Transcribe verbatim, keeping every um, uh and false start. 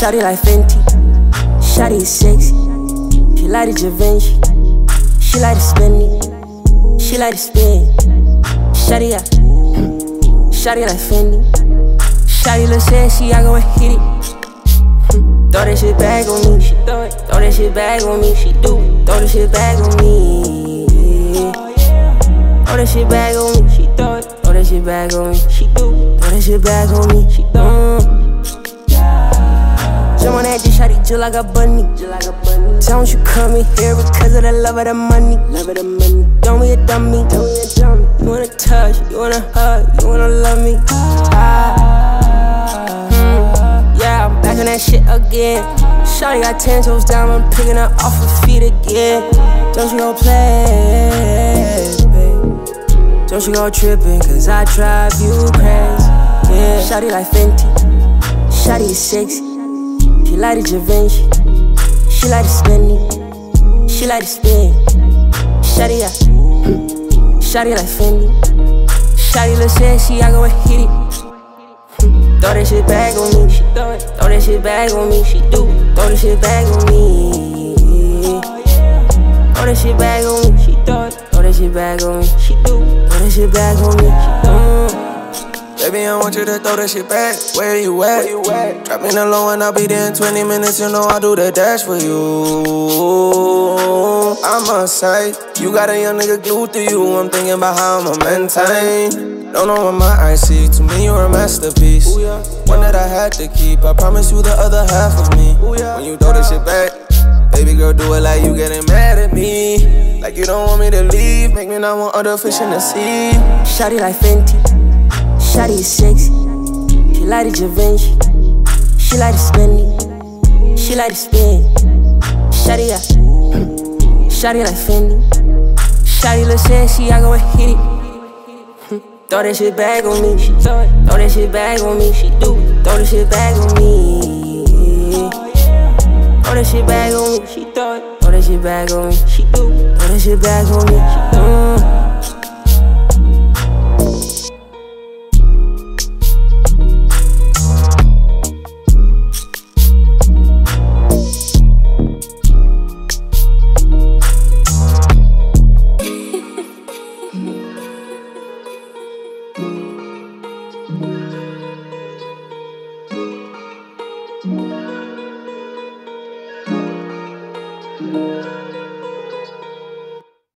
Shawty like Fenty, shawty is sexy. She like the Givenchy, she like the Spenny, she like the spin. Shawty got, shawty like Fendi. Shawty look sexy, I go and hit it. Throw that shit back on me, she throw it. Throw that shit back on me, she do it. Throw that shit back on me. Throw that shit back on me, she throw it. Throw that shit back on me, she do it. Throw that shit back on me, she throw it. Jump on that dish, shawty just like a bunny. Tell you come in here because of the love of the money. Love of the money. Don't be a dummy. Don't be a dummy. You wanna touch, you wanna hug, you wanna love me. Ah, mm, yeah, I'm back on that shit again. Shawty got ten toes down, I'm picking her off her feet again. Don't you go play, babe. Don't you go tripping, cause I drive you crazy. Yeah, shawty like Fenty, shawty is sexy. She like the Givenchy, she like the Spenny, she like the spin. Shawty got, shawty like Fendi. Shawty look sexy, I go and hit it. Throw that shit back on me, she throw it. Throw that shit back on me, she do it. Throw that shit back on me. Throw that shit back on me, she throw it. Throw that shit back on me, she do it. Throw that shit back on me, she do it. Baby, I want you to throw that shit back. Where you at? Where you at? Drop me the low and I'll be there in twenty minutes. You know I'll do the dash for you. I must say, you got a young nigga glued to you. I'm thinking about how I'ma maintain. Don't know what my eyes see. To me, you're a masterpiece. One that I had to keep. I promise you the other half of me. When you throw that shit back, baby girl, do it like you getting mad at me. Like you don't want me to leave. Make me not want other fish in the sea. Shawty like Fenty, shawty is sexy. She like the Givenchy, she like the Spenny, she like the spin. Shawty got, shawty like Fendi. Shawty look sexy, I go and hit it. Throw that shit back on me, she throw it. Throw that shit back on me, she do it. Throw that shit back on me. Throw that shit back on me, she throw it. Throw that shit back on me, she do it. Throw that shit back on me, she do it. Thank you.